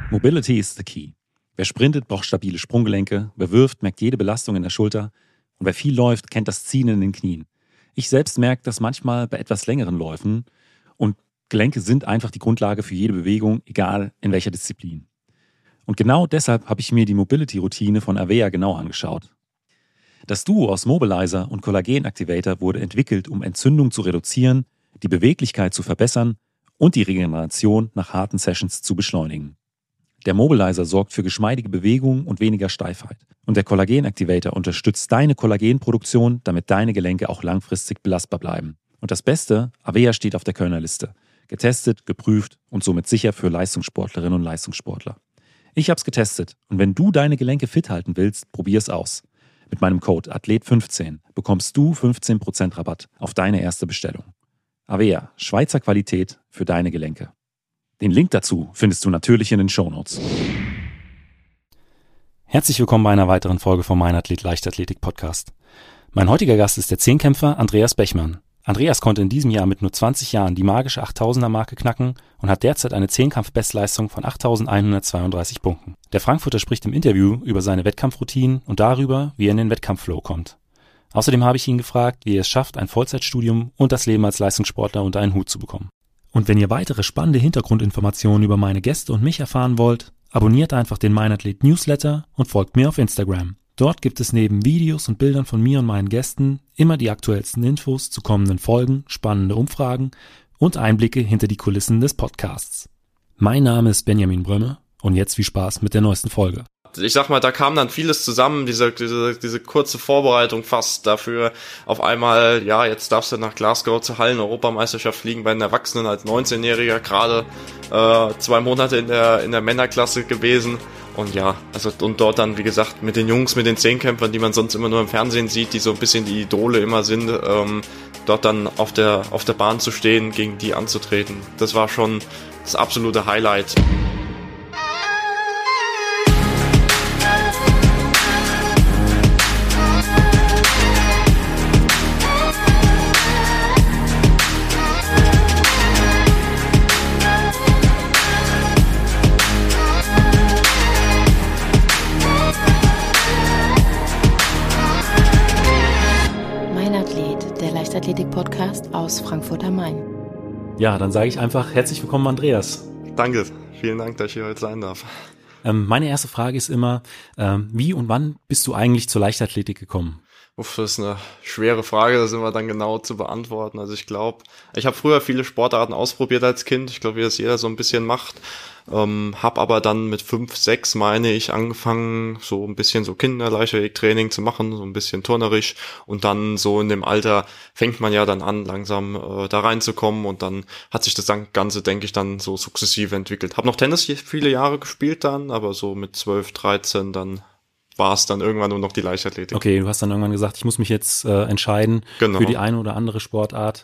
Mobility is the key. Wer sprintet, braucht stabile Sprunggelenke, wer wirft, merkt jede Belastung in der Schulter und wer viel läuft, kennt das Ziehen in den Knien. Ich selbst merke das manchmal bei etwas längeren Läufen und Gelenke sind einfach die Grundlage für jede Bewegung, egal in welcher Disziplin. Und genau deshalb habe ich mir die Mobility-Routine von Avea genau angeschaut. Das Duo aus Mobilizer und Kollagen-Activator wurde entwickelt, um Entzündung zu reduzieren, die Beweglichkeit zu verbessern und die Regeneration nach harten Sessions zu beschleunigen. Der Mobilizer sorgt für geschmeidige Bewegung und weniger Steifheit. Und der Kollagen-Activator unterstützt deine Kollagenproduktion, damit deine Gelenke auch langfristig belastbar bleiben. Und das Beste, Avea steht auf der Kölner Liste. Getestet, geprüft und somit sicher für Leistungssportlerinnen und Leistungssportler. Ich habe es getestet und wenn du deine Gelenke fit halten willst, probier es aus. Mit meinem Code ATHLET15 bekommst du 15% Rabatt auf deine erste Bestellung. Avea, Schweizer Qualität für deine Gelenke. Den Link dazu findest du natürlich in den Shownotes. Herzlich willkommen bei einer weiteren Folge vom Mein Athlet Leichtathletik Podcast. Mein heutiger Gast ist der Zehnkämpfer Andreas Bechmann. Andreas konnte in diesem Jahr mit nur 20 Jahren die magische 8000er-Marke knacken und hat derzeit eine Zehnkampf-Bestleistung von 8132 Punkten. Der Frankfurter spricht im Interview über seine Wettkampfroutinen und darüber, wie er in den Wettkampfflow kommt. Außerdem habe ich ihn gefragt, wie er es schafft, ein Vollzeitstudium und das Leben als Leistungssportler unter einen Hut zu bekommen. Und wenn ihr weitere spannende Hintergrundinformationen über meine Gäste und mich erfahren wollt, abonniert einfach den Mein Athlet Newsletter und folgt mir auf Instagram. Dort gibt es neben Videos und Bildern von mir und meinen Gästen immer die aktuellsten Infos zu kommenden Folgen, spannende Umfragen und Einblicke hinter die Kulissen des Podcasts. Mein Name ist Benjamin Brömme und jetzt viel Spaß mit der neuesten Folge. Ich sag mal, da kam dann vieles zusammen, diese kurze Vorbereitung fast dafür. Auf einmal, ja, jetzt darfst du nach Glasgow zur Hallen-Europameisterschaft fliegen bei den Erwachsenen als 19-Jähriger, gerade 2 Monate in der Männerklasse gewesen. Und ja, also und dort dann, wie gesagt, mit den Jungs, mit den Zehnkämpfern, die man sonst immer nur im Fernsehen sieht, die so ein bisschen die Idole immer sind, dort dann auf der Bahn zu stehen, gegen die anzutreten. Das war schon das absolute Highlight. Leichtathletik-Podcast aus Frankfurt am Main. Ja, dann sage ich einfach herzlich willkommen, Andreas. Danke, vielen Dank, dass ich hier heute sein darf. Meine erste Frage ist immer, wie und wann bist du eigentlich zur Leichtathletik gekommen? Das ist eine schwere Frage, das ist immer dann genau zu beantworten. Also ich glaube, ich habe früher viele Sportarten ausprobiert als Kind. Ich glaube, wie das jeder so ein bisschen macht. Habe aber dann mit 5, 6, meine ich, angefangen, so ein bisschen so Kinderleichtathletiktraining zu machen, so ein bisschen turnerisch. Und dann so in dem Alter fängt man ja dann an, langsam da reinzukommen. Und dann hat sich das Ganze, denke ich, dann so sukzessive entwickelt. Habe noch Tennis viele Jahre gespielt dann, aber so mit 12, 13 dann war es dann irgendwann nur noch die Leichtathletik. Okay, du hast dann irgendwann gesagt, ich muss mich jetzt entscheiden für die eine oder andere Sportart.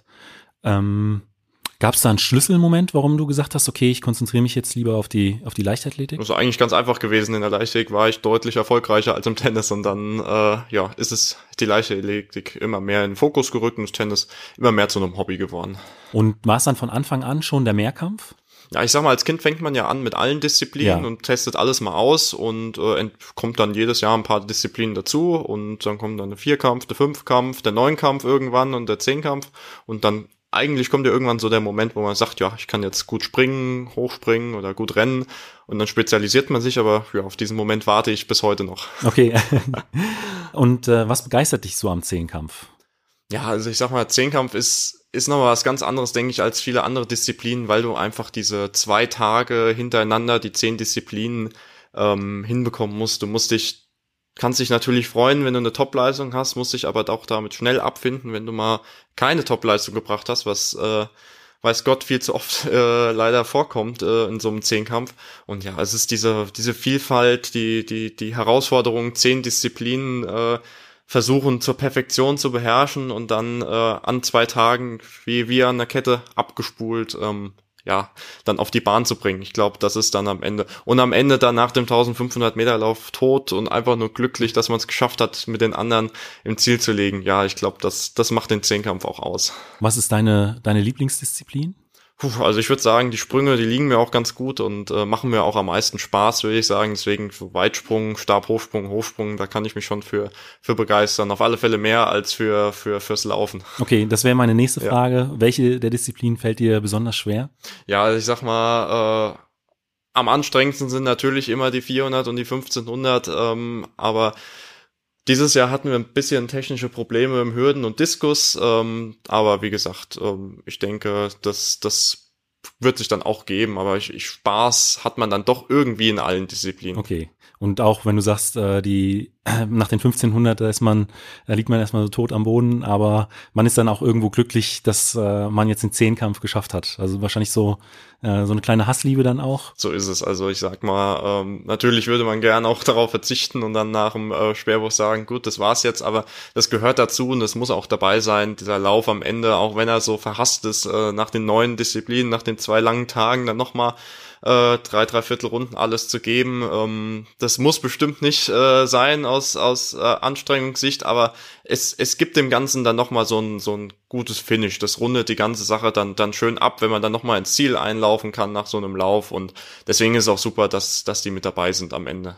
Gab es da einen Schlüsselmoment, warum du gesagt hast, okay, ich konzentriere mich jetzt lieber auf die Leichtathletik? Das ist eigentlich ganz einfach gewesen. In der Leichtathletik war ich deutlich erfolgreicher als im Tennis und dann ist es die Leichtathletik immer mehr in den Fokus gerückt und das Tennis immer mehr zu einem Hobby geworden. Und war es dann von Anfang an schon der Mehrkampf? Ja, ich sag mal, als Kind fängt man ja an mit allen Disziplinen und testet alles mal aus und kommt dann jedes Jahr ein paar Disziplinen dazu und dann kommt dann der Vierkampf, der Fünfkampf, der Neunkampf irgendwann und der Zehnkampf und dann eigentlich kommt ja irgendwann so der Moment, wo man sagt, ja, ich kann jetzt gut springen, hochspringen oder gut rennen und dann spezialisiert man sich, aber ja, auf diesen Moment warte ich bis heute noch. Okay. Und was begeistert dich so am Zehnkampf? Ja, also ich sag mal, Zehnkampf ist nochmal was ganz anderes, denke ich, als viele andere Disziplinen, weil du einfach diese 2 Tage hintereinander die 10 Disziplinen hinbekommen musst. Kannst dich natürlich freuen, wenn du eine Topleistung hast, musst dich aber auch damit schnell abfinden, wenn du mal keine Topleistung gebracht hast, was weiß Gott viel zu oft leider vorkommt in so einem Zehnkampf. Und ja, es ist diese Vielfalt, die Herausforderung, 10 Disziplinen versuchen zur Perfektion zu beherrschen und dann an 2 Tagen wie an der Kette abgespult dann auf die Bahn zu bringen. Ich glaube, das ist dann am Ende. Und am Ende dann nach dem 1500 Meter Lauf tot und einfach nur glücklich, dass man es geschafft hat, mit den anderen im Ziel zu legen. Ja, ich glaube, das macht den Zehnkampf auch aus. Was ist deine Lieblingsdisziplin? Also ich würde sagen, die Sprünge, die liegen mir auch ganz gut und machen mir auch am meisten Spaß, würde ich sagen. Deswegen so Weitsprung, Stab, Hochsprung, Hochsprung, da kann ich mich schon für begeistern. Auf alle Fälle mehr als fürs Laufen. Okay, das wäre meine nächste Ja. Frage. Welche der Disziplinen fällt dir besonders schwer? Ja, also ich sag mal, am anstrengendsten sind natürlich immer die 400 und die 1500, aber dieses Jahr hatten wir ein bisschen technische Probleme im Hürden und Diskus, aber wie gesagt, ich denke, das wird sich dann auch geben, aber Spaß hat man dann doch irgendwie in allen Disziplinen. Okay. Und auch wenn du sagst, nach den 1500, da liegt man erstmal so tot am Boden, aber man ist dann auch irgendwo glücklich, dass man jetzt den Zehnkampf geschafft hat. Also wahrscheinlich so eine kleine Hassliebe dann auch. So ist es. Also ich sag mal, natürlich würde man gern auch darauf verzichten und dann nach dem Speerwurf sagen, gut, das war's jetzt, aber das gehört dazu und das muss auch dabei sein, dieser Lauf am Ende, auch wenn er so verhasst ist, nach den neuen Disziplinen, nach den 2 langen Tagen dann nochmal 3/4 Runden alles zu geben. Das muss bestimmt nicht sein aus Anstrengungssicht, aber es gibt dem Ganzen dann nochmal so ein gutes Finish. Das rundet die ganze Sache dann schön ab, wenn man dann nochmal ins Ziel einlaufen kann nach so einem Lauf und deswegen ist es auch super, dass die mit dabei sind am Ende.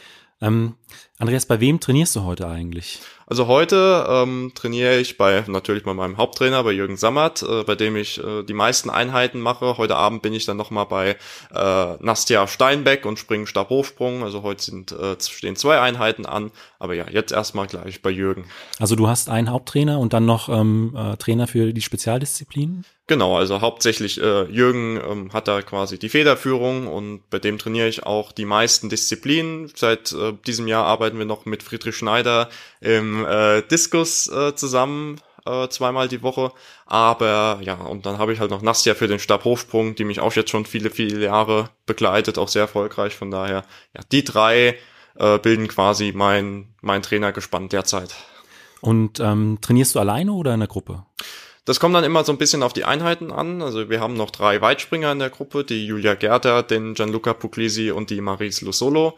Andreas, bei wem trainierst du heute eigentlich? Also heute trainiere ich natürlich bei meinem Haupttrainer, bei Jürgen Sammert, bei dem ich die meisten Einheiten mache. Heute Abend bin ich dann nochmal bei Nastja Steinbeck und springe Stabhochsprung. Also heute stehen 2 Einheiten an. Aber ja, jetzt erstmal gleich bei Jürgen. Also du hast einen Haupttrainer und dann noch Trainer für die Spezialdisziplinen? Genau, also hauptsächlich Jürgen hat da quasi die Federführung und bei dem trainiere ich auch die meisten Disziplinen. Seit diesem Jahr arbeiten wir noch mit Friedrich Schneider im Diskus zusammen, 2-mal die Woche. Aber ja, und dann habe ich halt noch Nastja für den Stabhochsprung, die mich auch jetzt schon viele, viele Jahre begleitet, auch sehr erfolgreich. Von daher, ja, die 3 bilden quasi mein Trainergespann derzeit. Und trainierst du alleine oder in der Gruppe? Das kommt dann immer so ein bisschen auf die Einheiten an. Also wir haben noch 3 Weitspringer in der Gruppe, die Julia Gerter, den Gianluca Puglisi und die Maris Lusolo.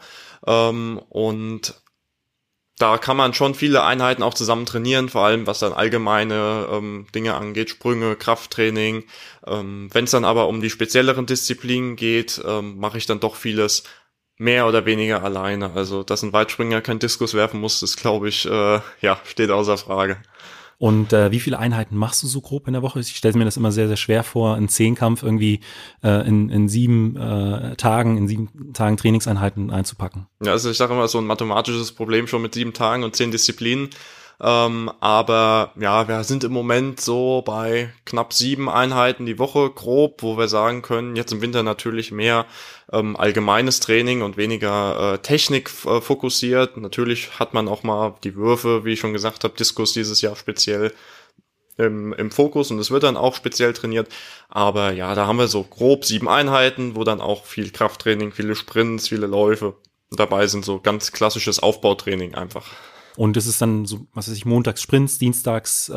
Und da kann man schon viele Einheiten auch zusammen trainieren, vor allem was dann allgemeine Dinge angeht, Sprünge, Krafttraining. Wenn es dann aber um die spezielleren Disziplinen geht, mache ich dann doch vieles mehr oder weniger alleine. Also dass ein Weitspringer kein Diskus werfen muss, das glaube ich, steht außer Frage. Und wie viele Einheiten machst du so grob in der Woche? Ich stelle mir das immer sehr, sehr schwer vor, einen Zehnkampf irgendwie in 7 Tagen Trainingseinheiten einzupacken. Ja, also ich sage immer, so ein mathematisches Problem schon mit 7 Tagen und 10 Disziplinen. Aber ja, wir sind im Moment so bei knapp 7 Einheiten die Woche grob, wo wir sagen können, jetzt im Winter natürlich mehr allgemeines Training und weniger Technik fokussiert. Natürlich hat man auch mal die Würfe, wie ich schon gesagt habe, Diskus dieses Jahr speziell im Fokus und es wird dann auch speziell trainiert. Aber ja, da haben wir so grob 7 Einheiten, wo dann auch viel Krafttraining, viele Sprints, viele Läufe dabei sind, so ganz klassisches Aufbautraining einfach. Und es ist dann so, was weiß ich, montags Sprints, dienstags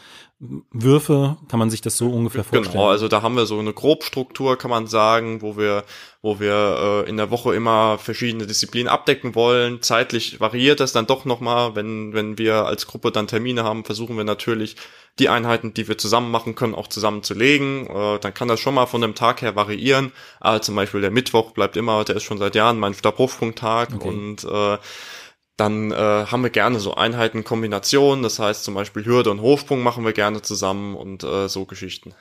Würfe, kann man sich das so ungefähr vorstellen? Genau, also da haben wir so eine Grobstruktur, kann man sagen, wo wir in der Woche immer verschiedene Disziplinen abdecken wollen. Zeitlich variiert das dann doch nochmal, wenn wir als Gruppe dann Termine haben, versuchen wir natürlich die Einheiten, die wir zusammen machen können, auch zusammenzulegen. Dann kann das schon mal von dem Tag her variieren. Zum Beispiel der Mittwoch bleibt immer, der ist schon seit Jahren mein Stabhochsprungtag. Okay. Und dann haben wir gerne so Einheitenkombinationen, das heißt zum Beispiel Hürde und Hochsprung machen wir gerne zusammen und so Geschichten.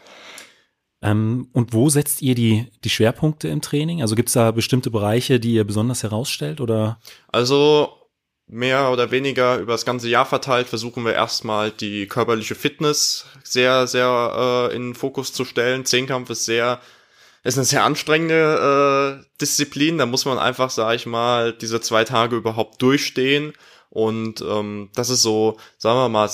Und wo setzt ihr die Schwerpunkte im Training? Also gibt es da bestimmte Bereiche, die ihr besonders herausstellt, oder? Also mehr oder weniger über das ganze Jahr verteilt versuchen wir erstmal die körperliche Fitness sehr, sehr in den Fokus zu stellen. Zehnkampf ist eine sehr anstrengende Disziplin, da muss man einfach, sag ich mal, diese 2 Tage überhaupt durchstehen und das ist so, sagen wir mal,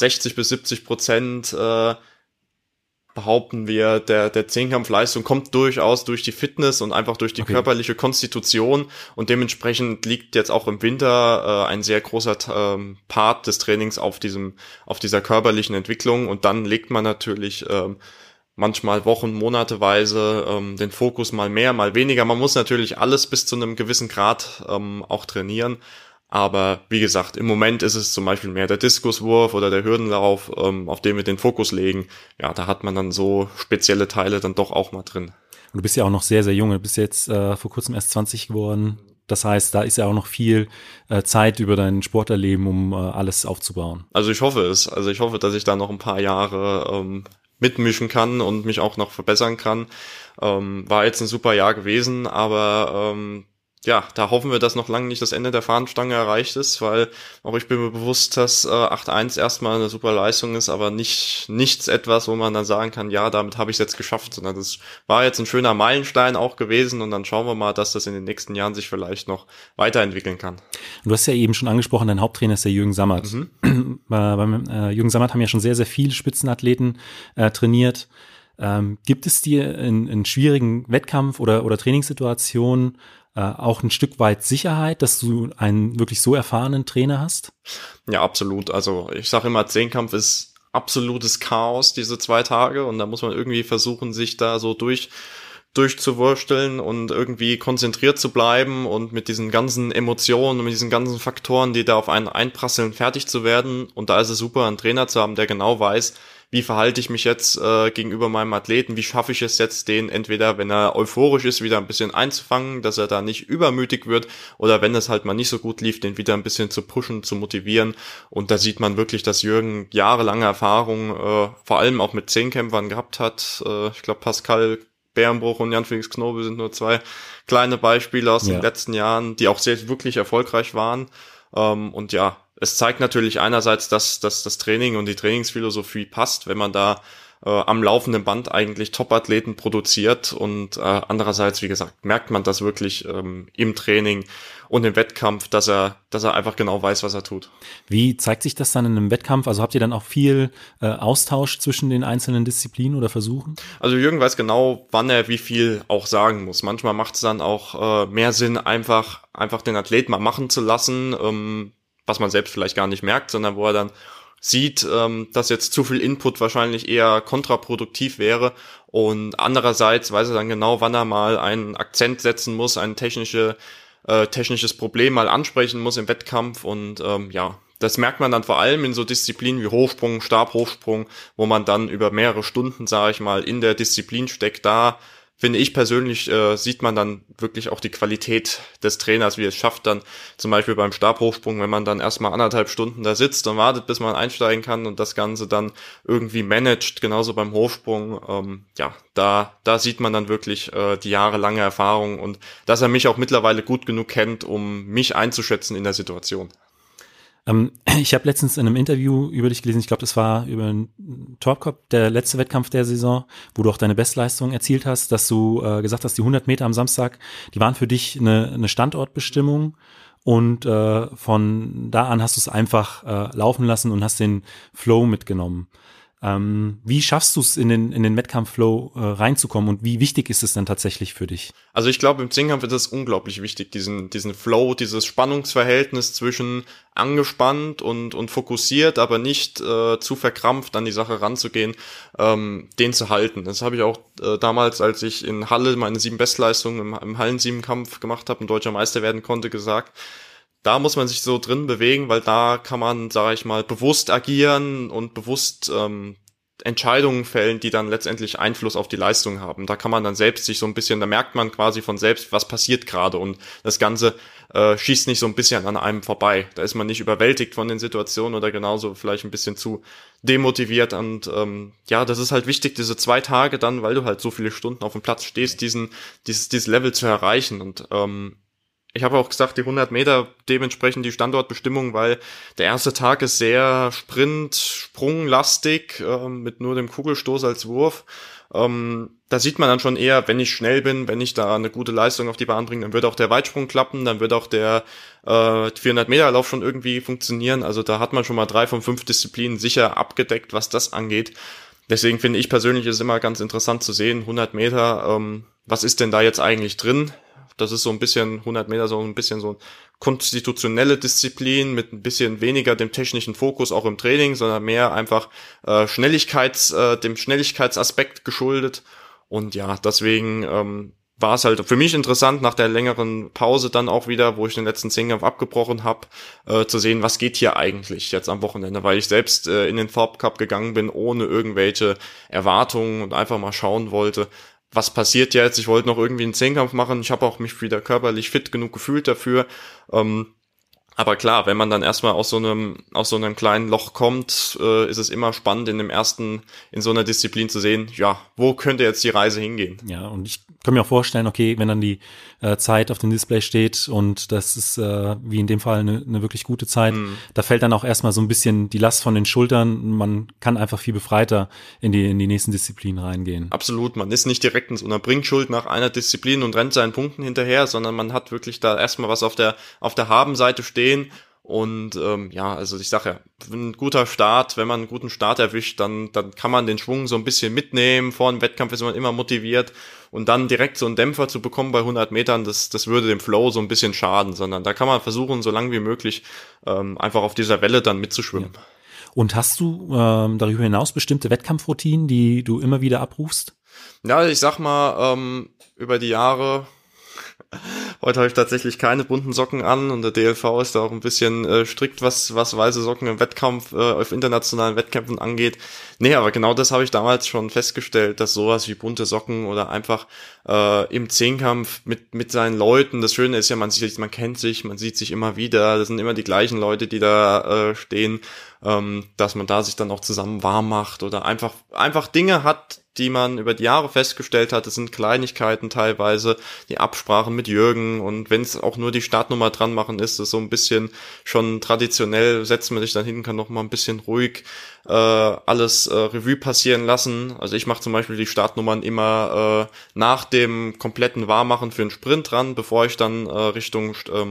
60-70% behaupten wir, der Zehnkampfleistung kommt durchaus durch die Fitness und einfach durch die körperliche Konstitution und dementsprechend liegt jetzt auch im Winter ein sehr großer Part des Trainings auf dieser körperlichen Entwicklung und dann legt man natürlich manchmal Wochen, monateweise den Fokus mal mehr, mal weniger. Man muss natürlich alles bis zu einem gewissen Grad auch trainieren, Aber wie gesagt, im Moment ist es zum Beispiel mehr der Diskuswurf oder der Hürdenlauf, auf den wir den Fokus legen. Ja, da hat man dann so spezielle Teile dann doch auch mal drin. Und du bist ja auch noch sehr, sehr jung. Du bist jetzt vor kurzem erst 20 geworden. Das heißt, da ist ja auch noch viel Zeit über dein Sportlerleben, um alles aufzubauen. Also ich hoffe es. Also ich hoffe, dass ich da noch ein paar Jahre mitmischen kann und mich auch noch verbessern kann. War jetzt ein super Jahr gewesen, aber ja, da hoffen wir, dass noch lange nicht das Ende der Fahnenstange erreicht ist, weil auch ich bin mir bewusst, dass 8.1 erstmal eine super Leistung ist, aber nichts etwas, wo man dann sagen kann, ja, damit habe ich es jetzt geschafft, sondern das war jetzt ein schöner Meilenstein auch gewesen und dann schauen wir mal, dass das in den nächsten Jahren sich vielleicht noch weiterentwickeln kann. Du hast ja eben schon angesprochen, dein Haupttrainer ist der Jürgen Sammert. Beim Jürgen Sammert haben ja schon sehr, sehr viele Spitzenathleten trainiert. Gibt es dir in schwierigen Wettkampf- oder Trainingssituationen auch ein Stück weit Sicherheit, dass du einen wirklich so erfahrenen Trainer hast? Ja, absolut. Also ich sage immer, Zehnkampf ist absolutes Chaos, diese 2 Tage, und da muss man irgendwie versuchen, sich da so durchzuwursteln und irgendwie konzentriert zu bleiben und mit diesen ganzen Emotionen und mit diesen ganzen Faktoren, die da auf einen einprasseln, fertig zu werden. Und da ist es super, einen Trainer zu haben, der genau weiß, wie verhalte ich mich jetzt gegenüber meinem Athleten, wie schaffe ich es jetzt, den entweder, wenn er euphorisch ist, wieder ein bisschen einzufangen, dass er da nicht übermütig wird, oder wenn es halt mal nicht so gut lief, den wieder ein bisschen zu pushen, zu motivieren. Und da sieht man wirklich, dass Jürgen jahrelange Erfahrung vor allem auch mit Zehnkämpfern gehabt hat. Ich glaube, Pascal Bärenbruch und Jan-Felix Knobel sind nur 2 kleine Beispiele aus den letzten Jahren, die auch sehr wirklich erfolgreich waren. Und ja, es zeigt natürlich einerseits, dass das Training und die Trainingsphilosophie passt, wenn man da am laufenden Band eigentlich Top-Athleten produziert, und andererseits, wie gesagt, merkt man das wirklich im Training und im Wettkampf, dass er einfach genau weiß, was er tut. Wie zeigt sich das dann in einem Wettkampf? Also habt ihr dann auch viel Austausch zwischen den einzelnen Disziplinen oder Versuchen? Also Jürgen weiß genau, wann er wie viel auch sagen muss. Manchmal macht es dann auch mehr Sinn, einfach den Athleten mal machen zu lassen, was man selbst vielleicht gar nicht merkt, sondern wo er dann sieht, dass jetzt zu viel Input wahrscheinlich eher kontraproduktiv wäre, und andererseits weiß er dann genau, wann er mal einen Akzent setzen muss, ein technisches Problem mal ansprechen muss im Wettkampf. Und ja, das merkt man dann vor allem in so Disziplinen wie Hochsprung, Stabhochsprung, wo man dann über mehrere Stunden, sage ich mal, in der Disziplin steckt. Da finde ich persönlich, sieht man dann wirklich auch die Qualität des Trainers, wie es schafft dann zum Beispiel beim Stabhochsprung, wenn man dann erstmal 1,5 Stunden da sitzt und wartet, bis man einsteigen kann und das Ganze dann irgendwie managt, genauso beim Hochsprung. Ja, da sieht man dann wirklich die jahrelange Erfahrung und dass er mich auch mittlerweile gut genug kennt, um mich einzuschätzen in der Situation. Ich habe letztens in einem Interview über dich gelesen, ich glaube, das war über den Torpkop, der letzte Wettkampf der Saison, wo du auch deine Bestleistung erzielt hast, dass du gesagt hast, die 100 Meter am Samstag, die waren für dich eine Standortbestimmung, und von da an hast du es einfach laufen lassen und hast den Flow mitgenommen. Wie schaffst du es, in den Wettkampf-Flow reinzukommen, und wie wichtig ist es denn tatsächlich für dich? Also ich glaube, im Zehnkampf ist es unglaublich wichtig, diesen Flow, dieses Spannungsverhältnis zwischen angespannt und fokussiert, aber nicht zu verkrampft an die Sache ranzugehen, den zu halten. Das habe ich auch damals, als ich in Halle meine 7 Bestleistungen im Hallen-7-Kampf gemacht habe und deutscher Meister werden konnte, gesagt. Da muss man sich so drin bewegen, weil da kann man, sage ich mal, bewusst agieren und bewusst Entscheidungen fällen, die dann letztendlich Einfluss auf die Leistung haben. Da kann man dann selbst sich so ein bisschen, da merkt man quasi von selbst, was passiert gerade, und das Ganze schießt nicht so ein bisschen an einem vorbei. Da ist man nicht überwältigt von den Situationen oder genauso vielleicht ein bisschen zu demotiviert, und ja, das ist halt wichtig, diese 2 Tage dann, weil du halt so viele Stunden auf dem Platz stehst, dieses Level zu erreichen. Und ich habe auch gesagt, die 100 Meter dementsprechend die Standortbestimmung, weil der erste Tag ist sehr sprunglastig, mit nur dem Kugelstoß als Wurf. Da sieht man dann schon eher, wenn ich schnell bin, wenn ich da eine gute Leistung auf die Bahn bringe, dann wird auch der Weitsprung klappen, dann wird auch der 400 Meter Lauf schon irgendwie funktionieren. Also da hat man schon mal 3 von 5 Disziplinen sicher abgedeckt, was das angeht. Deswegen finde ich persönlich, ist es immer ganz interessant zu sehen, 100 Meter, was ist denn da jetzt eigentlich drin? Das ist so ein bisschen, 100 Meter so ein bisschen so konstitutionelle Disziplin mit ein bisschen weniger dem technischen Fokus auch im Training, sondern mehr einfach dem Schnelligkeitsaspekt geschuldet. Und ja, deswegen war es halt für mich interessant, nach der längeren Pause dann auch wieder, wo ich den letzten Zehnkampf abgebrochen habe, zu sehen, was geht hier eigentlich jetzt am Wochenende, weil ich selbst in den Thorpe Cup gegangen bin, ohne irgendwelche Erwartungen und einfach mal schauen wollte, was passiert jetzt. Ich wollte noch irgendwie einen Zehnkampf machen, ich habe auch mich wieder körperlich fit genug gefühlt dafür, aber klar, wenn man dann erstmal aus so einem kleinen Loch kommt, ist es immer spannend in so einer Disziplin zu sehen, ja, wo könnte jetzt die Reise hingehen? Ja, und ich kann mir auch vorstellen, okay, wenn dann die Zeit auf dem Display steht und das ist wie in dem Fall eine wirklich gute Zeit, da fällt dann auch erstmal so ein bisschen die Last von den Schultern. Man kann einfach viel befreiter in die nächsten Disziplinen reingehen. Absolut, man ist nicht direkt in so einer Bringschuld nach einer Disziplin und rennt seinen Punkten hinterher, sondern man hat wirklich da erstmal was auf der Habenseite stehen. Und also ich sage ja, ein guter Start, wenn man einen guten Start erwischt, dann kann man den Schwung so ein bisschen mitnehmen. Vor dem Wettkampf ist man immer motiviert und dann direkt so einen Dämpfer zu bekommen bei 100 Metern, das würde dem Flow so ein bisschen schaden, sondern da kann man versuchen, so lange wie möglich einfach auf dieser Welle dann mitzuschwimmen. Ja. Und hast du darüber hinaus bestimmte Wettkampfroutinen, die du immer wieder abrufst? Ja, ich sag mal, über die Jahre. Heute habe ich tatsächlich keine bunten Socken an und der DLV ist da auch ein bisschen strikt, was weiße Socken im Wettkampf, auf internationalen Wettkämpfen angeht. Nee, aber genau das habe ich damals schon festgestellt, dass sowas wie bunte Socken oder einfach im Zehnkampf mit seinen Leuten, das Schöne ist ja, man kennt sich, man sieht sich immer wieder, das sind immer die gleichen Leute, die da stehen, dass man da sich dann auch zusammen warm macht oder einfach Dinge hat, die man über die Jahre festgestellt hat. Es sind Kleinigkeiten teilweise, die Absprachen mit Jürgen und wenn es auch nur die Startnummer dran machen ist, ist so ein bisschen schon traditionell, setzt man sich dann hin, kann noch mal ein bisschen ruhig alles Revue passieren lassen. Also ich mache zum Beispiel die Startnummern immer nach dem kompletten Warmmachen für einen Sprint dran, bevor ich dann Richtung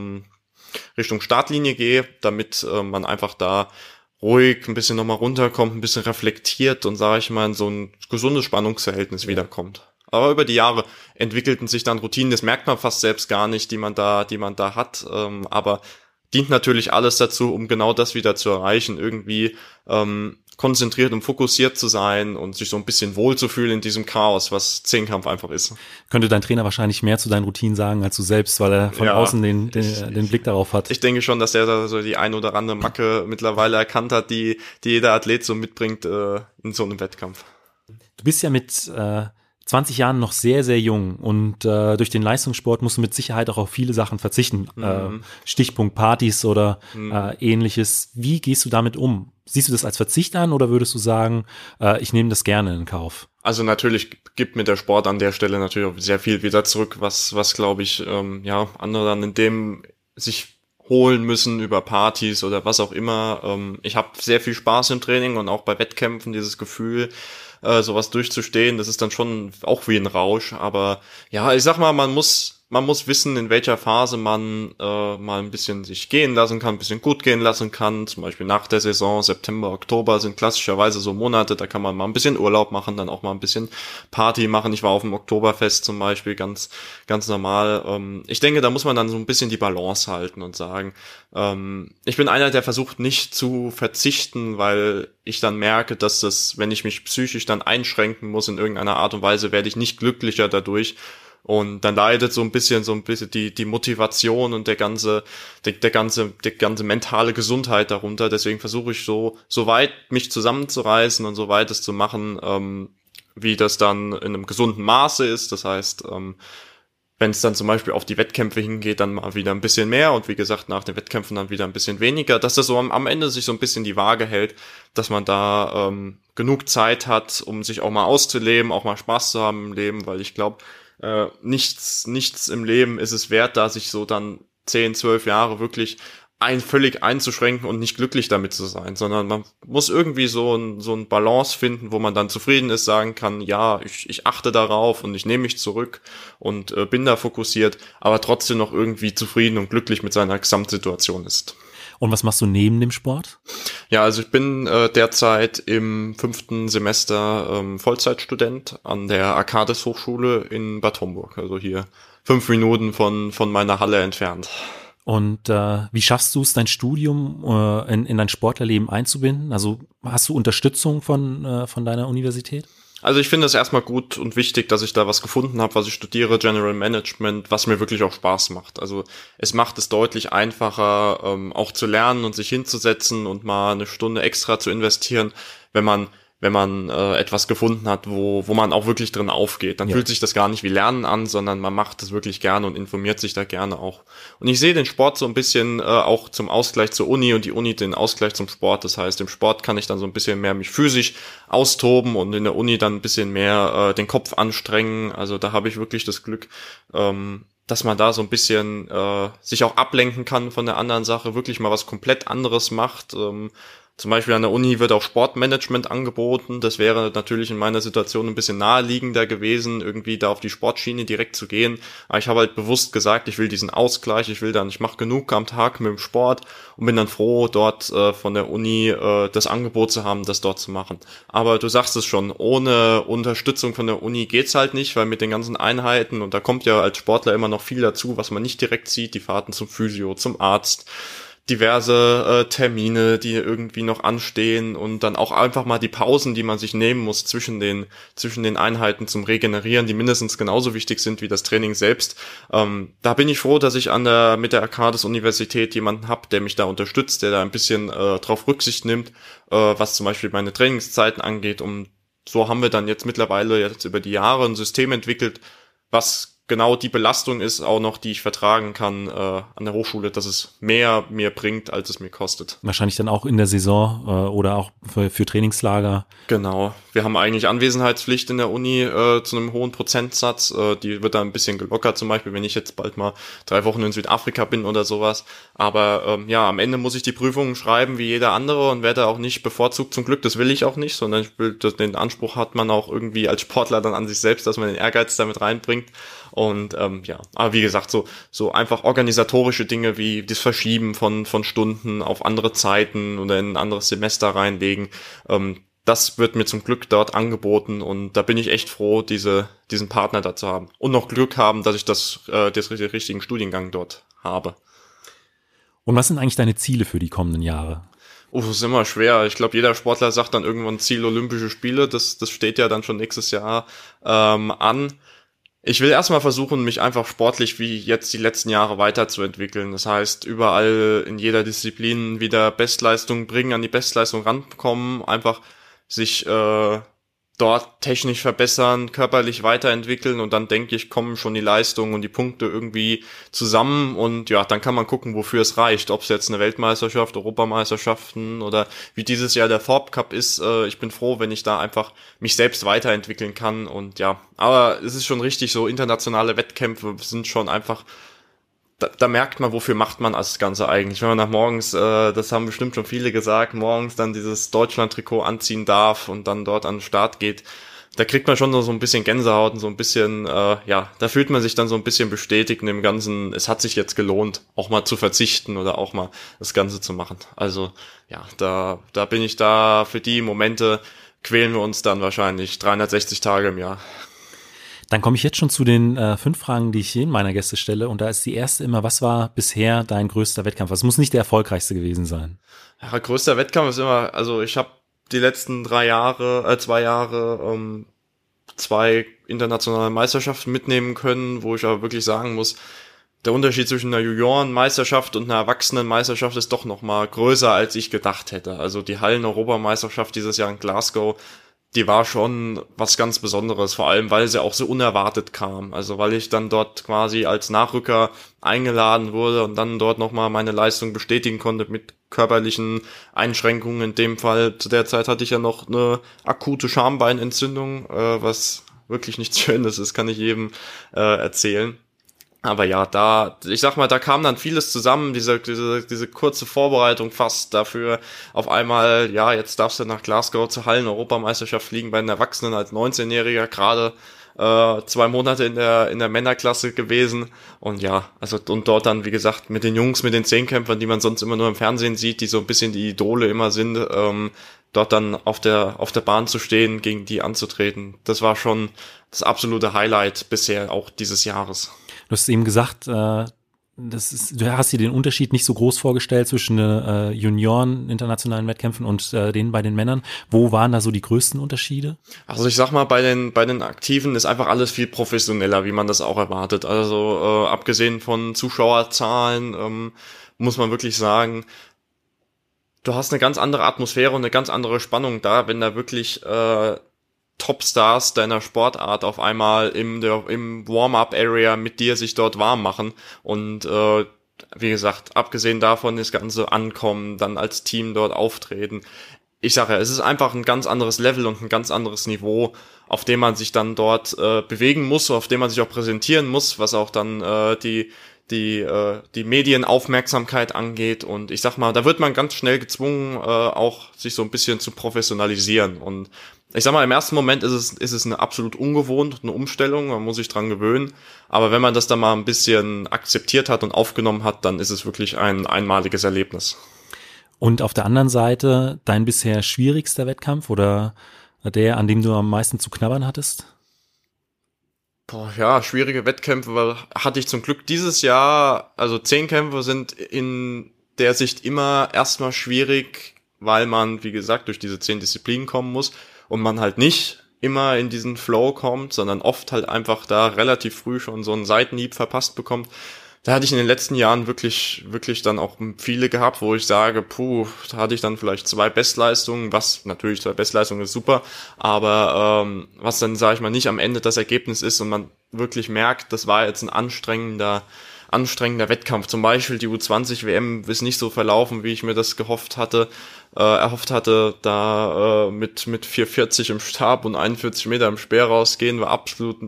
Startlinie gehe, damit man einfach da ruhig ein bisschen nochmal runterkommt, ein bisschen reflektiert und, sage ich mal, in so ein gesundes Spannungsverhältnis wiederkommt. Aber über die Jahre entwickelten sich dann Routinen, das merkt man fast selbst gar nicht, die man da hat, aber dient natürlich alles dazu, um genau das wieder zu erreichen, irgendwie konzentriert und fokussiert zu sein und sich so ein bisschen wohlzufühlen in diesem Chaos, was Zehnkampf einfach ist. Könnte dein Trainer wahrscheinlich mehr zu deinen Routinen sagen als du selbst, weil er von außen den Blick darauf hat. Ich denke schon, dass er da so die ein oder andere Macke mittlerweile erkannt hat, die jeder Athlet so mitbringt in so einem Wettkampf. Du bist ja mit 20 Jahren noch sehr, sehr jung und durch den Leistungssport musst du mit Sicherheit auch auf viele Sachen verzichten. Stichpunkt Partys oder ähnliches. Wie gehst du damit um? Siehst du das als Verzicht an oder würdest du sagen, ich nehme das gerne in Kauf? Also natürlich gibt mir der Sport an der Stelle natürlich auch sehr viel wieder zurück, was glaube ich, andere dann in dem sich holen müssen über Partys oder was auch immer. Ich habe sehr viel Spaß im Training und auch bei Wettkämpfen dieses Gefühl, sowas durchzustehen, das ist dann schon auch wie ein Rausch, aber ja, ich sag mal, man muss wissen, in welcher Phase man mal ein bisschen sich gehen lassen kann, ein bisschen gut gehen lassen kann, zum Beispiel nach der Saison, September, Oktober sind klassischerweise so Monate, da kann man mal ein bisschen Urlaub machen, dann auch mal ein bisschen Party machen. Ich war auf dem Oktoberfest zum Beispiel, ganz normal. Ich denke, da muss man dann so ein bisschen die Balance halten und sagen, ich bin einer, der versucht nicht zu verzichten, weil ich dann merke, dass das, wenn ich mich psychisch dann einschränken muss in irgendeiner Art und Weise, werde ich nicht glücklicher dadurch. Und dann leidet so ein bisschen die Motivation und der ganze mentale Gesundheit darunter. Deswegen versuche ich so weit mich zusammenzureißen und so weit es zu machen, wie das dann in einem gesunden Maße ist. Das heißt, wenn es dann zum Beispiel auf die Wettkämpfe hingeht, dann mal wieder ein bisschen mehr und wie gesagt, nach den Wettkämpfen dann wieder ein bisschen weniger, dass das so am Ende sich so ein bisschen die Waage hält, dass man da genug Zeit hat, um sich auch mal auszuleben, auch mal Spaß zu haben im Leben, weil ich glaube, nichts im Leben ist es wert, da sich so dann 10, 12 Jahre wirklich völlig einzuschränken und nicht glücklich damit zu sein, sondern man muss irgendwie so ein Balance finden, wo man dann zufrieden ist, sagen kann, ja, ich achte darauf und ich nehme mich zurück und bin da fokussiert, aber trotzdem noch irgendwie zufrieden und glücklich mit seiner Gesamtsituation ist. Und was machst du neben dem Sport? Ja, also ich bin derzeit im 5. Semester Vollzeitstudent an der Arcades Hochschule in Bad Homburg, also hier 5 Minuten von meiner Halle entfernt. Und wie schaffst du es, dein Studium in dein Sportlerleben einzubinden? Also hast du Unterstützung von deiner Universität? Also ich finde es erstmal gut und wichtig, dass ich da was gefunden habe, was ich studiere, General Management, was mir wirklich auch Spaß macht. Also es macht es deutlich einfacher, auch zu lernen und sich hinzusetzen und mal eine Stunde extra zu investieren, wenn man etwas gefunden hat, wo man auch wirklich drin aufgeht. Dann fühlt sich das gar nicht wie Lernen an, sondern man macht es wirklich gerne und informiert sich da gerne auch. Und ich sehe den Sport so ein bisschen auch zum Ausgleich zur Uni und die Uni den Ausgleich zum Sport. Das heißt, im Sport kann ich dann so ein bisschen mehr mich physisch austoben und in der Uni dann ein bisschen mehr den Kopf anstrengen. Also da habe ich wirklich das Glück, dass man da so ein bisschen sich auch ablenken kann von der anderen Sache, wirklich mal was komplett anderes macht. Zum Beispiel an der Uni wird auch Sportmanagement angeboten. Das wäre natürlich in meiner Situation ein bisschen naheliegender gewesen, irgendwie da auf die Sportschiene direkt zu gehen. Aber ich habe halt bewusst gesagt, ich will diesen Ausgleich, ich mache genug am Tag mit dem Sport und bin dann froh, dort von der Uni das Angebot zu haben, das dort zu machen. Aber du sagst es schon, ohne Unterstützung von der Uni geht's halt nicht, weil mit den ganzen Einheiten, und da kommt ja als Sportler immer noch viel dazu, was man nicht direkt sieht, die Fahrten zum Physio, zum Arzt, diverse Termine, die irgendwie noch anstehen und dann auch einfach mal die Pausen, die man sich nehmen muss zwischen den Einheiten zum Regenerieren, die mindestens genauso wichtig sind wie das Training selbst. Da bin ich froh, dass ich mit der Arcades-Universität jemanden habe, der mich da unterstützt, der da ein bisschen drauf Rücksicht nimmt, was zum Beispiel meine Trainingszeiten angeht. Und so haben wir dann mittlerweile über die Jahre ein System entwickelt, was genau die Belastung ist auch noch, die ich vertragen kann an der Hochschule, dass es mehr mir bringt, als es mir kostet. Wahrscheinlich dann auch in der Saison oder auch für Trainingslager. Genau. Wir haben eigentlich Anwesenheitspflicht in der Uni zu einem hohen Prozentsatz. Die wird da ein bisschen gelockert, zum Beispiel, wenn ich jetzt bald mal 3 Wochen in Südafrika bin oder sowas. Aber am Ende muss ich die Prüfungen schreiben wie jeder andere und werde auch nicht bevorzugt. Zum Glück, das will ich auch nicht, sondern den Anspruch hat man auch irgendwie als Sportler dann an sich selbst, dass man den Ehrgeiz damit reinbringt. Und aber wie gesagt, so einfach organisatorische Dinge wie das Verschieben von Stunden auf andere Zeiten oder in ein anderes Semester reinlegen, das wird mir zum Glück dort angeboten und da bin ich echt froh, diesen Partner da zu haben. Und noch Glück haben, dass ich den richtigen Studiengang dort habe. Und was sind eigentlich deine Ziele für die kommenden Jahre? Das ist immer schwer. Ich glaube, jeder Sportler sagt dann irgendwann Ziel Olympische Spiele. Das steht ja dann schon nächstes Jahr an. Ich will erstmal versuchen, mich einfach sportlich wie jetzt die letzten Jahre weiterzuentwickeln. Das heißt, überall in jeder Disziplin wieder Bestleistung bringen, an die Bestleistung rankommen, einfach sich dort technisch verbessern, körperlich weiterentwickeln und dann denke ich, kommen schon die Leistungen und die Punkte irgendwie zusammen und ja, dann kann man gucken, wofür es reicht. Ob es jetzt eine Weltmeisterschaft, Europameisterschaften oder wie dieses Jahr der Thorpe Cup ist. Ich bin froh, wenn ich da einfach mich selbst weiterentwickeln kann und ja, aber es ist schon richtig, so internationale Wettkämpfe sind schon einfach, da merkt man, wofür macht man das Ganze eigentlich. Wenn man nach morgens, das haben bestimmt schon viele gesagt, morgens dann dieses Deutschland-Trikot anziehen darf und dann dort an den Start geht, da kriegt man schon so ein bisschen Gänsehaut und so ein bisschen, da fühlt man sich dann so ein bisschen bestätigt in dem Ganzen, es hat sich jetzt gelohnt, auch mal zu verzichten oder auch mal das Ganze zu machen. Also ja, da bin ich da, für die Momente quälen wir uns dann wahrscheinlich 360 Tage im Jahr. Dann komme ich jetzt schon zu den 5 Fragen, die ich jedem meiner Gäste stelle. Und da ist die erste immer, was war bisher dein größter Wettkampf? Das muss nicht der erfolgreichste gewesen sein. Ja, größter Wettkampf ist immer, also ich habe die letzten 2 Jahre 2 internationale Meisterschaften mitnehmen können, wo ich aber wirklich sagen muss, der Unterschied zwischen einer Juniorenmeisterschaft und einer Erwachsenenmeisterschaft ist doch nochmal größer, als ich gedacht hätte. Also die Hallen-Europameisterschaft dieses Jahr in Glasgow, die war schon was ganz Besonderes, vor allem, weil sie auch so unerwartet kam. Also weil ich dann dort quasi als Nachrücker eingeladen wurde und dann dort nochmal meine Leistung bestätigen konnte mit körperlichen Einschränkungen. In dem Fall, zu der Zeit hatte ich ja noch eine akute Schambeinentzündung, was wirklich nichts Schönes ist, kann ich jedem erzählen. Aber ja, ich sag mal, da kam dann vieles zusammen, diese kurze Vorbereitung fast dafür. Auf einmal, ja, jetzt darfst du nach Glasgow zur Hallen-Europameisterschaft fliegen bei den Erwachsenen als 19-Jähriger, gerade 2 Monate in der Männerklasse gewesen. Und ja, also und dort dann, wie gesagt, mit den Jungs, mit den Zehnkämpfern, die man sonst immer nur im Fernsehen sieht, die so ein bisschen die Idole immer sind, dort dann auf der Bahn zu stehen, gegen die anzutreten. Das war schon das absolute Highlight bisher auch dieses Jahres. Du hast eben gesagt, du hast dir den Unterschied nicht so groß vorgestellt zwischen Junioren internationalen Wettkämpfen und denen bei den Männern. Wo waren da so die größten Unterschiede? Also ich sag mal, bei den Aktiven ist einfach alles viel professioneller, wie man das auch erwartet. Also abgesehen von Zuschauerzahlen muss man wirklich sagen, du hast eine ganz andere Atmosphäre und eine ganz andere Spannung da, wenn da wirklich Topstars deiner Sportart auf einmal im Warm-up-Area mit dir sich dort warm machen und wie gesagt, abgesehen davon das ganze Ankommen, dann als Team dort auftreten. Ich sage ja, es ist einfach ein ganz anderes Level und ein ganz anderes Niveau, auf dem man sich dann dort bewegen muss, auf dem man sich auch präsentieren muss, was auch dann die Medienaufmerksamkeit angeht. Und ich sag mal, da wird man ganz schnell gezwungen, auch sich so ein bisschen zu professionalisieren. Und ich sag mal, im ersten Moment ist es eine absolut ungewohnt, eine Umstellung, man muss sich dran gewöhnen. Aber wenn man das dann mal ein bisschen akzeptiert hat und aufgenommen hat, dann ist es wirklich ein einmaliges Erlebnis. Und auf der anderen Seite dein bisher schwierigster Wettkampf oder der, an dem du am meisten zu knabbern hattest? Boah, ja, schwierige Wettkämpfe hatte ich zum Glück dieses Jahr. Also 10 Kämpfe sind in der Sicht immer erstmal schwierig, weil man, wie gesagt, durch diese 10 Disziplinen kommen muss und man halt nicht immer in diesen Flow kommt, sondern oft halt einfach da relativ früh schon so einen Seitenhieb verpasst bekommt. Da hatte ich in den letzten Jahren wirklich dann auch viele gehabt, wo ich sage, da hatte ich dann vielleicht 2 Bestleistungen, was natürlich 2 Bestleistungen ist super, aber was dann, sage ich mal, nicht am Ende das Ergebnis ist und man wirklich merkt, das war jetzt ein anstrengender Wettkampf. Zum Beispiel die U20-WM ist nicht so verlaufen, wie ich mir das erhofft hatte, da mit 4,40 im Stab und 41 Meter im Speer rausgehen, war absolut,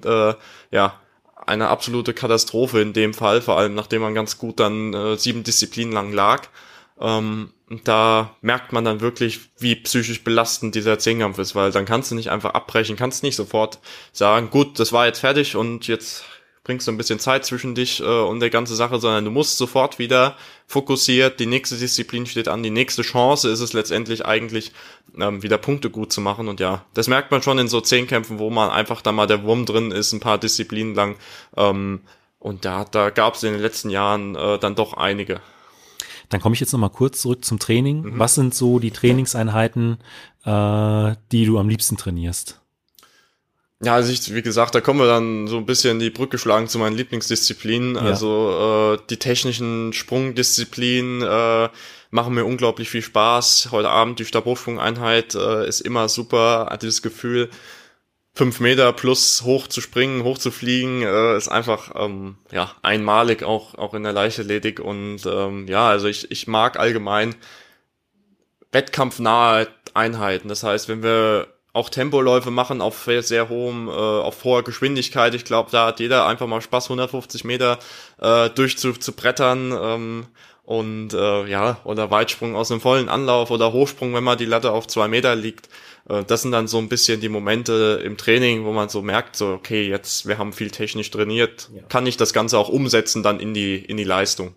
eine absolute Katastrophe in dem Fall, vor allem nachdem man ganz gut dann 7 Disziplinen lang lag. Und da merkt man dann wirklich, wie psychisch belastend dieser Zehnkampf ist, weil dann kannst du nicht einfach abbrechen, kannst nicht sofort sagen, gut, das war jetzt fertig und jetzt bringst du ein bisschen Zeit zwischen dich und der ganze Sache, sondern du musst sofort wieder fokussiert, die nächste Disziplin steht an, die nächste Chance ist es letztendlich eigentlich, wieder Punkte gut zu machen. Und ja, das merkt man schon in so 10 Kämpfen, wo man einfach da mal der Wurm drin ist, ein paar Disziplinen lang. Und da gab es in den letzten Jahren dann doch einige. Dann komme ich jetzt nochmal kurz zurück zum Training. Was sind so die Trainingseinheiten, die du am liebsten trainierst? Ja, also wie gesagt, da kommen wir dann so ein bisschen die Brücke schlagen zu meinen Lieblingsdisziplinen. Ja. Also die technischen Sprungdisziplinen machen mir unglaublich viel Spaß. Heute Abend die Stabhochsprung-Einheit ist immer super. Hat dieses Gefühl, 5 Meter plus hoch zu springen, hoch zu fliegen, ist einfach einmalig auch in der Leichtathletik. Und also ich mag allgemein wettkampfnahe Einheiten. Das heißt, wenn wir auch Tempoläufe machen auf sehr auf hoher Geschwindigkeit. Ich glaube, da hat jeder einfach mal Spaß, 150 Meter durchzubrettern oder Weitsprung aus einem vollen Anlauf oder Hochsprung, wenn mal die Latte auf 2 Meter liegt. Das sind dann so ein bisschen die Momente im Training, wo man so merkt, so okay, wir haben viel technisch trainiert, kann ich das Ganze auch umsetzen dann in die Leistung.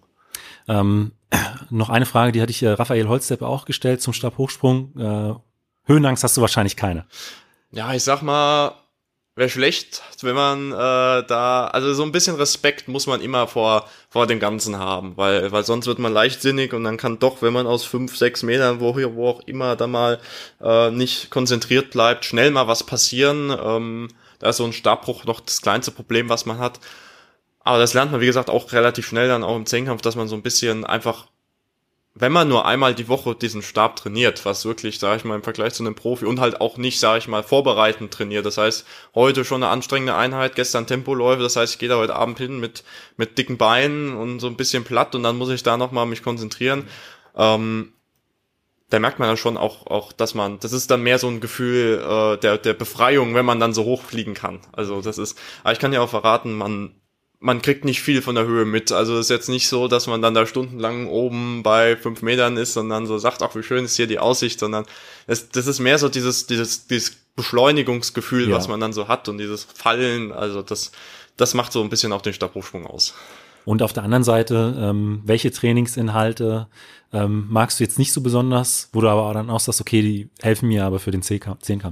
Noch eine Frage, die hatte ich Raphael Holzdeppe auch gestellt zum Stabhochsprung. Höhenangst hast du wahrscheinlich keine. Ja, ich sag mal, wäre schlecht, wenn man also so ein bisschen Respekt muss man immer vor dem Ganzen haben, weil sonst wird man leichtsinnig und dann kann doch, wenn man aus 5, 6 Metern, wo auch immer da mal nicht konzentriert bleibt, schnell mal was passieren. Da ist so ein Stabbruch noch das kleinste Problem, was man hat. Aber das lernt man, wie gesagt, auch relativ schnell dann auch im Zehnkampf, dass man so ein bisschen einfach, wenn man nur einmal die Woche diesen Stab trainiert, was wirklich, sage ich mal, im Vergleich zu einem Profi und halt auch nicht, sage ich mal, vorbereitend trainiert. Das heißt, heute schon eine anstrengende Einheit, gestern Tempoläufe, das heißt, ich gehe da heute Abend hin mit dicken Beinen und so ein bisschen platt und dann muss ich da nochmal mich konzentrieren. Da merkt man ja schon auch, das ist dann mehr so ein Gefühl der Befreiung, wenn man dann so hochfliegen kann. Also aber ich kann ja auch verraten, man kriegt nicht viel von der Höhe mit. Also es ist jetzt nicht so, dass man dann da stundenlang oben bei 5 Metern ist und dann so sagt, ach, wie schön ist hier die Aussicht, sondern das ist mehr so dieses Beschleunigungsgefühl, was man dann so hat und dieses Fallen. Also das macht so ein bisschen auch den Stabhochsprung aus. Und auf der anderen Seite, welche Trainingsinhalte magst du jetzt nicht so besonders, wo du aber dann auch sagst, okay, die helfen mir aber für den Zehnkampf?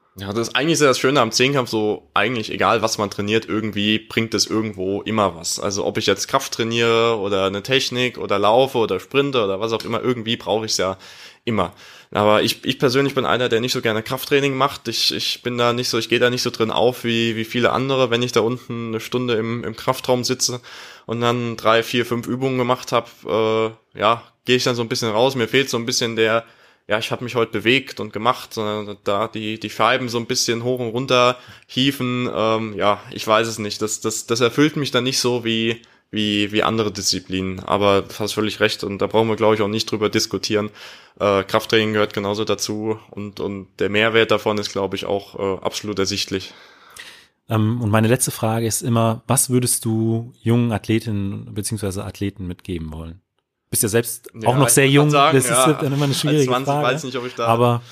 Ja, das ist eigentlich sehr das Schöne am Zehnkampf, so eigentlich egal, was man trainiert, irgendwie bringt es irgendwo immer was. Also ob ich jetzt Kraft trainiere oder eine Technik oder laufe oder sprinte oder was auch immer, irgendwie brauche ich es ja immer. Aber ich persönlich bin einer, der nicht so gerne Krafttraining macht. Ich bin da nicht so, ich gehe da nicht so drin auf wie viele andere, wenn ich da unten eine Stunde im Kraftraum sitze und dann 3, 4, 5 Übungen gemacht habe, gehe ich dann so ein bisschen raus. Mir fehlt so ein bisschen ich habe mich heute bewegt und gemacht, sondern da die Scheiben so ein bisschen hoch und runter hieven, ich weiß es nicht. Das erfüllt mich dann nicht so wie andere Disziplinen. Aber du hast völlig recht und da brauchen wir, glaube ich, auch nicht drüber diskutieren. Krafttraining gehört genauso dazu und der Mehrwert davon ist, glaube ich, auch absolut ersichtlich. Und meine letzte Frage ist immer, was würdest du jungen Athletinnen bzw. Athleten mitgeben wollen? Bist ja selbst auch noch sehr jung, sagen, das ist dann immer eine schwierige 20, Frage. Weiß nicht, ob ich da aber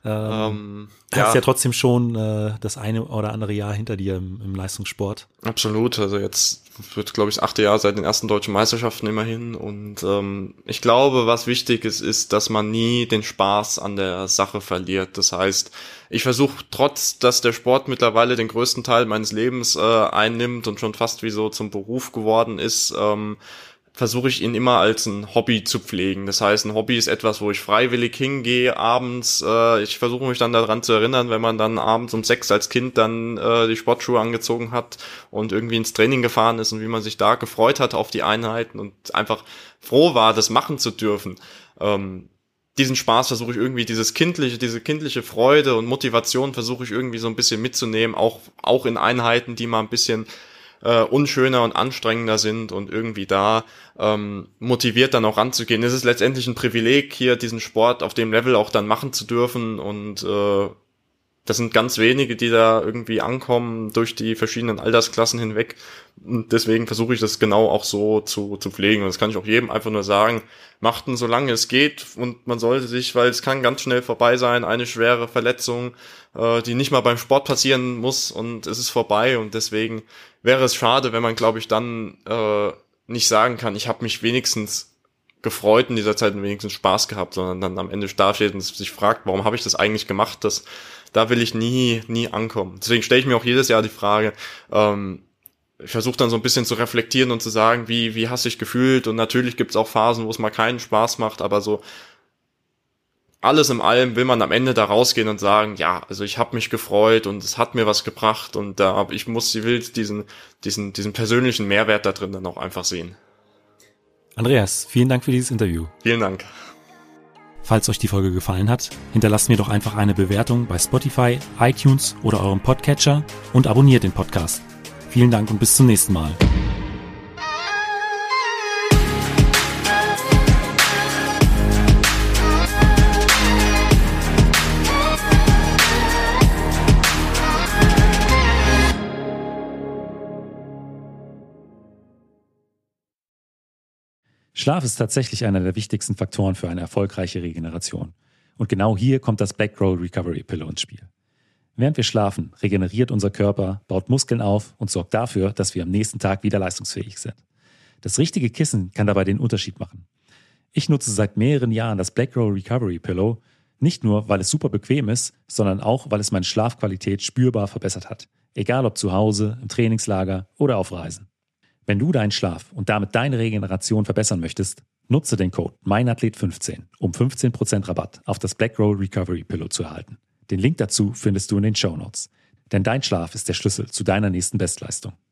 hast ja trotzdem schon das eine oder andere Jahr hinter dir im Leistungssport. Absolut, also jetzt wird, glaube ich, das 8. Jahr seit den ersten deutschen Meisterschaften immerhin und ich glaube, was wichtig ist, dass man nie den Spaß an der Sache verliert. Das heißt, ich versuche trotz, dass der Sport mittlerweile den größten Teil meines Lebens einnimmt und schon fast wie so zum Beruf geworden ist, versuche ich ihn immer als ein Hobby zu pflegen. Das heißt, ein Hobby ist etwas, wo ich freiwillig hingehe abends. Ich versuche mich dann daran zu erinnern, wenn man dann abends um 6 als Kind dann die Sportschuhe angezogen hat und irgendwie ins Training gefahren ist und wie man sich da gefreut hat auf die Einheiten und einfach froh war, das machen zu dürfen. Diesen Spaß versuche ich irgendwie, diese kindliche Freude und Motivation versuche ich irgendwie so ein bisschen mitzunehmen, auch in Einheiten, die mal ein bisschen unschöner und anstrengender sind und irgendwie da motiviert dann auch ranzugehen. Es ist letztendlich ein Privileg, hier diesen Sport auf dem Level auch dann machen zu dürfen und das sind ganz wenige, die da irgendwie ankommen durch die verschiedenen Altersklassen hinweg und deswegen versuche ich das genau auch so zu pflegen und das kann ich auch jedem einfach nur sagen, macht ihn solange es geht und man sollte sich, weil es kann ganz schnell vorbei sein, eine schwere Verletzung, die nicht mal beim Sport passieren muss und es ist vorbei und deswegen wäre es schade, wenn man, glaube ich, dann nicht sagen kann, ich habe mich wenigstens gefreut in dieser Zeit und wenigstens Spaß gehabt, sondern dann am Ende dasteht und sich fragt, warum habe ich das eigentlich gemacht? Da will ich nie ankommen. Deswegen stelle ich mir auch jedes Jahr die Frage, ich versuche dann so ein bisschen zu reflektieren und zu sagen, wie hast du dich gefühlt? Und natürlich gibt es auch Phasen, wo es mal keinen Spaß macht, aber so alles in allem will man am Ende da rausgehen und sagen, ja, also ich habe mich gefreut und es hat mir was gebracht und will diesen persönlichen Mehrwert da drin dann auch einfach sehen. Andreas, vielen Dank für dieses Interview. Vielen Dank. Falls euch die Folge gefallen hat, hinterlasst mir doch einfach eine Bewertung bei Spotify, iTunes oder eurem Podcatcher und abonniert den Podcast. Vielen Dank und bis zum nächsten Mal. Schlaf ist tatsächlich einer der wichtigsten Faktoren für eine erfolgreiche Regeneration. Und genau hier kommt das Blackroll Recovery Pillow ins Spiel. Während wir schlafen, regeneriert unser Körper, baut Muskeln auf und sorgt dafür, dass wir am nächsten Tag wieder leistungsfähig sind. Das richtige Kissen kann dabei den Unterschied machen. Ich nutze seit mehreren Jahren das Blackroll Recovery Pillow, nicht nur, weil es super bequem ist, sondern auch, weil es meine Schlafqualität spürbar verbessert hat. Egal ob zu Hause, im Trainingslager oder auf Reisen. Wenn du deinen Schlaf und damit deine Regeneration verbessern möchtest, nutze den Code MEINATHLET15, um 15% Rabatt auf das Blackroll Recovery Pillow zu erhalten. Den Link dazu findest du in den Shownotes. Denn dein Schlaf ist der Schlüssel zu deiner nächsten Bestleistung.